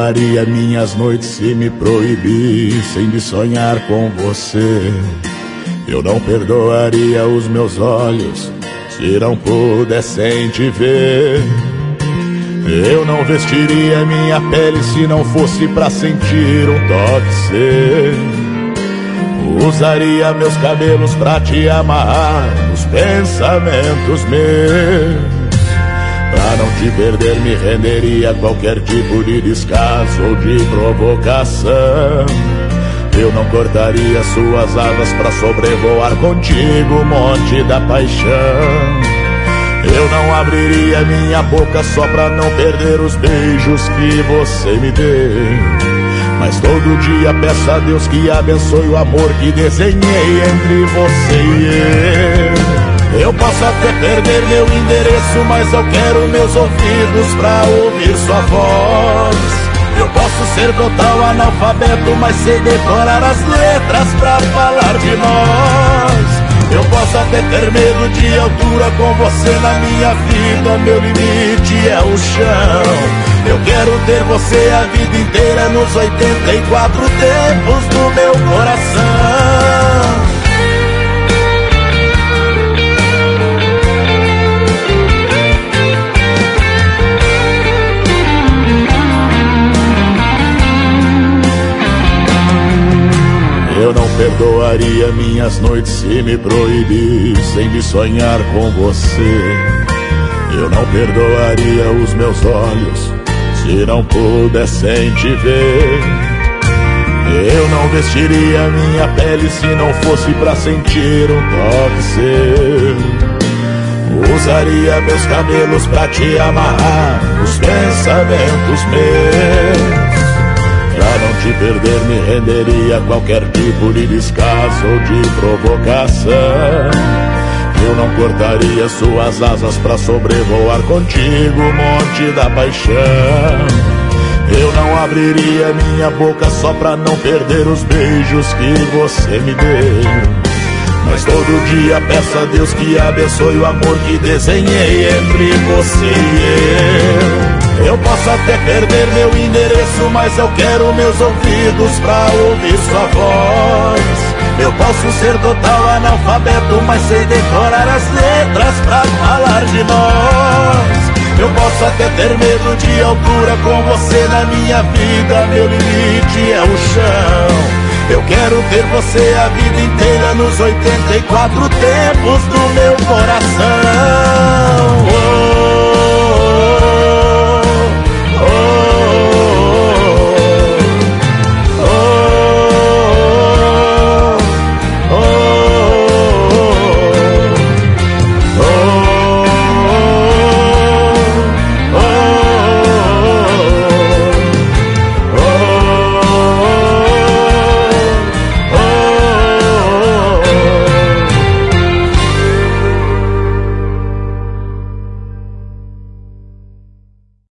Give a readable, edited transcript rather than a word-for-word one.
perdoaria minhas noites se me proibissem de sonhar com você. Eu não perdoaria os meus olhos se não pudessem te ver. Eu não vestiria minha pele se não fosse pra sentir um toque seu. Usaria meus cabelos pra te amarrar nos pensamentos meus. Pra não te perder me renderia a qualquer tipo de descaso ou de provocação. Eu não cortaria suas asas pra sobrevoar contigo o monte da paixão. Eu não abriria minha boca só pra não perder os beijos que você me deu. Mas todo dia peço a Deus que abençoe o amor que desenhei entre você e eu posso até perder meu endereço, mas eu quero meus ouvidos pra ouvir sua voz. Eu posso ser total analfabeto, mas sei decorar as letras pra falar de nós. Eu posso até ter medo de altura, com você na minha vida meu limite é o chão. Eu quero ter você a vida inteira nos 84 tempos do meu coração. Eu não perdoaria minhas noites se me proibissem de sonhar com você. Eu não perdoaria os meus olhos se não pudessem te ver. Eu não vestiria minha pele se não fosse pra sentir um toque seu. Usaria meus cabelos pra te amarrar nos pensamentos meus. Pra não te perder me renderia a qualquer tipo de descaso ou de provocação. Eu não cortaria suas asas pra sobrevoar contigo o monte da paixão. Eu não abriria minha boca só pra não perder os beijos que você me deu. Mas todo dia peço a Deus que abençoe o amor que desenhei entre você e eu posso até perder meu endereço, mas eu quero meus ouvidos pra ouvir sua voz. Eu posso ser total analfabeto, mas sei decorar as letras pra falar de nós. Eu posso até ter medo de altura, com você na minha vida meu limite é o chão. Eu quero ter você a vida inteira nos 84 tempos do meu coração.